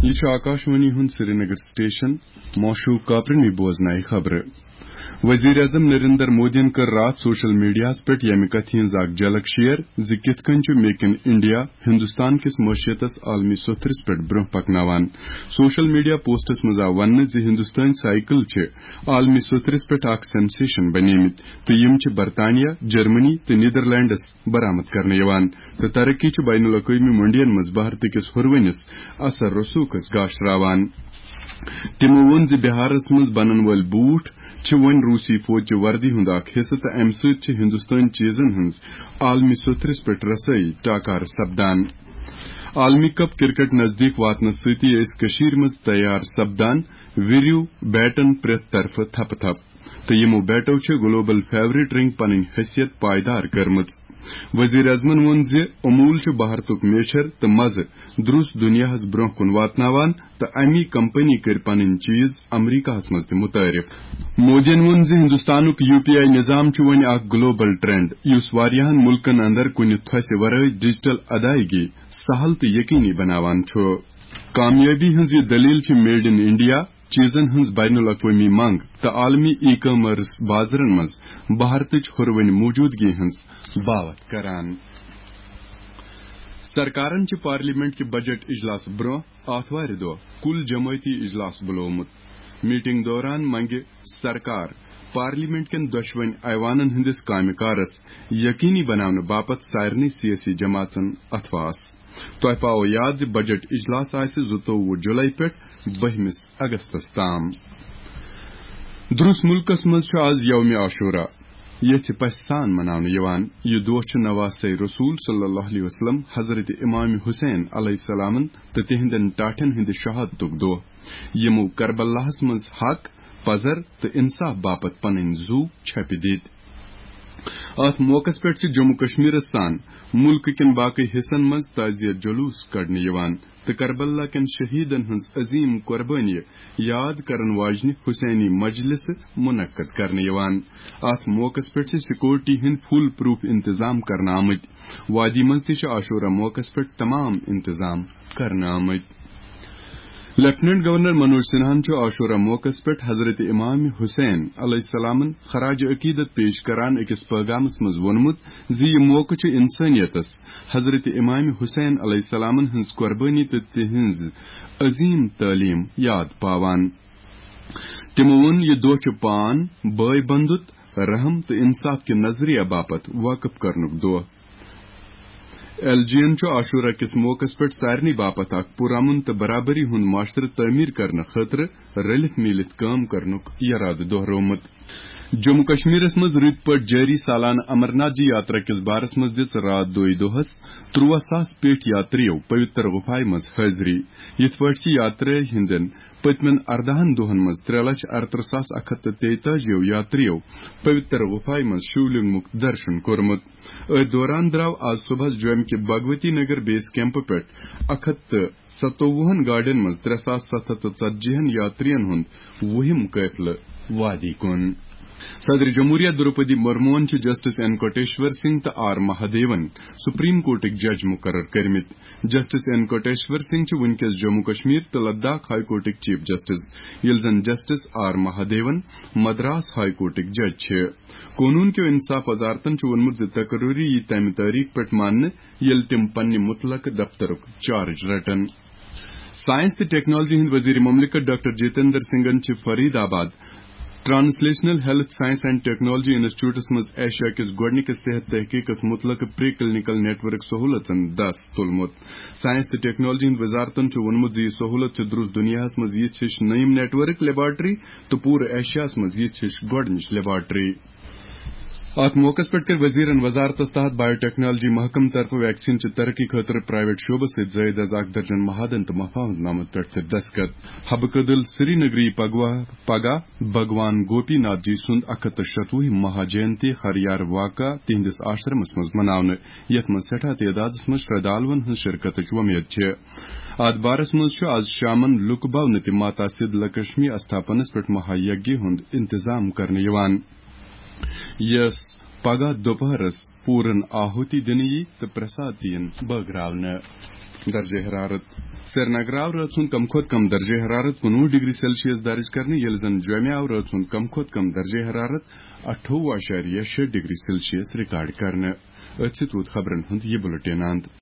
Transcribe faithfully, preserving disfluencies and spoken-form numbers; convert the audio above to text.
یہ آکاشوانی ہند Srinagar station موشو کاپرنی بوزنائی خبر وزیر اعظم نریندر مودین کر رات سوشل میڈیا پہ یمہ کت ہز اخ جھلک شیئر زِ کت کن چھ میک ان انڈیا ہندوستان کس معیشتس عالمی ستھرس پہ برہ پکناوان سوشل میڈیا پوسٹس مز آو ون زِ ہندوستانی سائیکل چھ عالمی ستھرس پہ اخ سینسیشن بنیمت تو یم چھ برطانیہ جرمنی تو نیدرلینڈس برآمد کرنے یوان تو ترقی چھ بین الاقوامی منڈین مز بھارت کس ہرونس اثر رسوخس گاشراوان تمو وون زِ بہارس مز بنن ول بوٹ چھ ون روسی فوج وردی ہند اخ حصہ تو امہ ست ہندوستانی چیزن ہز عالمی ستھرس پہ رسائی ٹاکار سپدان عالمی کپ کرکٹ نزدیک واتنس ستی اس کشیر مز تیار سپدان ویریو بیٹن پریت طرف تھپ تھپ تو یمو بیٹو چھ گلوبل فیورٹ رنگ پنن حیثیت پائیدار کرمز وزیر اعظمن وون زِ امول چھ بھارتک میچر تو مزہ درست دنیا برہ کن واتناوان تو امی کمپنی کر پنن چیز امریکہ مز تہ متعارف مودین وون زِ ہندوستانک یو پی آئی نظام چھ ون اخ گلوبل ٹرینڈ یس واریاہن ملکن اندر کن تھوسہ ورٲے ڈیجیٹل ادائیگی سہل تو یقینی بناوان چھ کامیابی ہز یہ دلیل چھ میڈ ان انڈیا چیزن ہز بین الاقوامی منگ تو عالمی ای کامرس بازرن مز بھارتچ ہرون موجودگی ہز باوت کران سرکارن چھ پارلیمنٹ کے بجٹ اجلاس برہ آتوار دہ کل جماعتی اجلاس بلومت میٹنگ دوران منگہ سرکار پارلیمنٹ کن دشوین ایوانن ہندس کامہ کارس یقینی بناونہ باپت سارنی سیاسی جماعتن اتھواس تہ پاو یاد زِ بجٹ اجلاس آسہ زٕتووُہ جولائی پہ بہمس اگستس تام درس ملکس مز چھ آز یوم عاشورہ یتھ پس سان مناونہ یوان یہ دۄہ چھ نواسہ رسول صلی اللہ علیہ وسلم حضرت امام حسین علیہ السلام تو تہندین ٹاٹھن ہند شہادتک دۄہ یمو کربلاہس مز حق پزر تو انصاف باپت پنن زو چھپہ دت ات موقع پہ جموں کشمیر سان ملک کن باقی حصن مز تعزیت جلوس کڑنے یوان تو کربلا کن شہیدن ہز عظیم قربانی یاد کرن واجنہ حسینی مجلس منعقد کرنے یوان ات موقع پہ سیکورٹی ہند فل پروف انتظام کرنا آمت وادی مز تہ عاشورہ موقع پہ تمام انتظام کرنا آمت لیفٹیننٹ گورنر منوج سنہان چھ عاشورہ موقع پہ حضرت امام حسین علیہ السلام خراج عقیدت پیش کران اکس پیغامس مز وونمت زِ یہ موقع چھ انسانیتس حضرت امام حسین علیہ السلام ہز قربانی تو تہذ عظیم تعلیم یاد پاوان تمو وون یہ دۄہ چھ پان بٲے بندُت رحم تو انصاف کے نظریہ باپت واقف کرنک دۄہ ایل جی این عاشورہ کس موقع پہ سارنی باپت اخ پرامن تو برابری ہند معاشرہ تعمیر کرنے خاطر رلت میلت کام کرنک ارادہ دہرومت جموں کشمیرس مز رت پہ جاری سالانہ امرناتھ جی یاترا کس بارس مز دِژ رات دوئی دۄہس ترٛوہ ساس پیٹھ یاتریو پوتر غفائے مز حاضری یت پٲٹھۍ چھ یاترا ہندین پتمن اردہن دۄہن مز ترے لچھ ارترہ ساس اکھ ہتھ تیتاجیو یاتریو پوتر غفائے مز شیولنگمک درشن کورمت ات دوران درو آج صبح جوم کے بھگوتی نگر بیس کیمپ پہ اکھ ہتھ ستوہن گاڑین مز ترے ساس ست ہتھ ژتجیہن یاترین ہند وہم قافلہ وادی کن صدر جمہوریہ دروپدی مرمون چھ جسٹس این کوٹیشور سنگھ تو آر مہادیون سپریم کورٹک جج مقرر کرمت جسٹس این کوٹیشور سنگھ چھ ونکس جموں کشمیر تو لداخ ہائی کورٹک چیف جسٹس یل زن justice R Mahadevan Madras high کورٹک جج چھ قانون کے انصاف وزارتن چھ ونمت ز تقرری یہ تمہ تاریخ پہ ماننے یل تم پنہ متعلقہ دفترک چارج رٹن سائنس تو ٹیکنالوجی ہند وزیر مملکت ڈاکٹر جتیندر سنگھن چھ Faridabad translational health science and technology انسٹیٹیوٹس مز ایشیا کس گۄڈنِکس صحت تحقیقس متعلق پری کلینکل نیٹ ورک سہولتن دست تلمت سائنس تو ٹیکنالوجی ہند وزارتن وونمت زِ سہولت درست دنیا مز یِژھ ہِش نٔیِم نیٹ ورک لیبارٹری تو پورٕ ایشیاہس مز یِژھ ہِش گۄڈنِچ لیبارٹری ات موقع پہ کر وزیرن وزارتس تحت بایو ٹیکنالوجی محکمہ طرف ویکسین چہ ترقی خاطر پرائیویٹ شعبہ ست زائد از اک درجن محادن تو مفاہمت نامہ پہ دستخط حبہ قدل سری نگری پگہ بھگوان گوپی ناتھ جی سند اکھ ہتھ شتوہ مہا جینتی خریار واقع تہندس آشرمس مز مناونہ یت مز سٹھا تعداد مز شردالون ہز شرکت ومید ات بارس مز آز شامن لک بونہ تہ ماتا سدھ لکشمی استھاپنس پہ مہایگی ہند انتظام کرنے یوان یس پگہ دوپہرس پورن آہوتی دن یہ تو پرساد دین بٲگراونہ درجہ حرارت سرینگر آو رات ہند کم کھوت کم درجہ حرارت کنوہ ڈگری سیلسیس درج کرنے یل زن جومہ آو رات ہند کم کھوت کم درجہ حرارت اٹھوہ اشاریہ شے ڈگری سیلسیس ریکارڈ کرنے اتھ ست ووت خبرن ہند یہ بلٹن اند